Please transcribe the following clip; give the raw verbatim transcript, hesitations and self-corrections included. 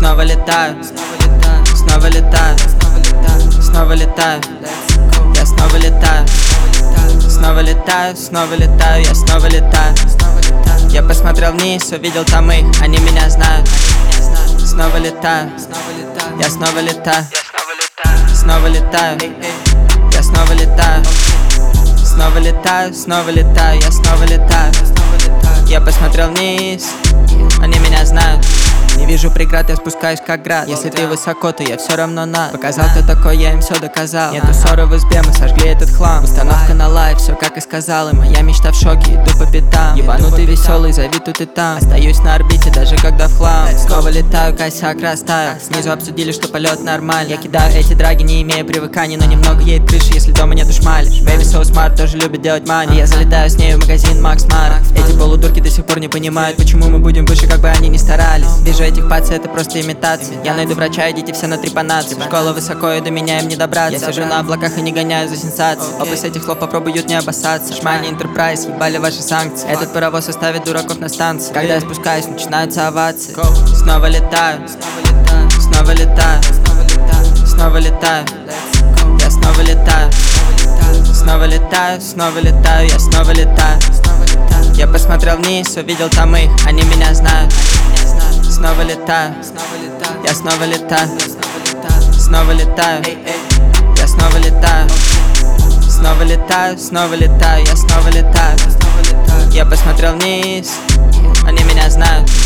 Снова летаю, снова летаю, снова летаю, я снова летаю, снова летаю, снова летаю, я снова летаю. Я посмотрел вниз, увидел там их, они меня знают. Снова летаю, я снова летаю, снова летаю, я снова летаю, снова летаю, снова летаю, я снова летаю. Я посмотрел вниз, они меня знают. Не вижу преград, я спускаюсь как град. Если ты высоко, то я все равно над. Показал, кто такой, я им все доказал. Нету ссоры в избе, мы сожгли этот хлам. Установка на лайв, все как и сказал. И моя мечта в шоке, иду по пятам. Ебанутый веселый, зови тут и там. Остаюсь на орбите, даже когда в хлам. Снова летаю, косяк растаю. Снизу обсудили, что полет нормальный. Я кидаю эти драги, не имея привыканий. Но немного едет крыши, если дома нету шмали. Baby so smart, тоже любит делать мани. Я залетаю с ней в магазин Макс Марк. Эти полудурки до сих пор не понимают, почему мы будем выше, как бы они ни старались. Вижу этих паций, это просто имитация. Я найду врача, идите все на трепанацию. Школа высоко, и до меня им не добраться. Я сижу на облаках и не гоняю за сенсацией. Оба с этих слов попробуют не обоссаться. Шмани Enterprise, ебали ваши санкции. Этот паровоз оставит дураков на станции. Когда я спускаюсь, начинаются овации. Снова летаю, снова летаю, снова летаю, я снова летаю, снова летаю, снова летаю, я снова летаю. Я посмотрел вниз, увидел там их, они меня знают. Снова летаю, я снова летаю, снова летаю, я снова летаю, снова летаю, снова летаю, я снова летаю. Я посмотрел вниз, они меня знают.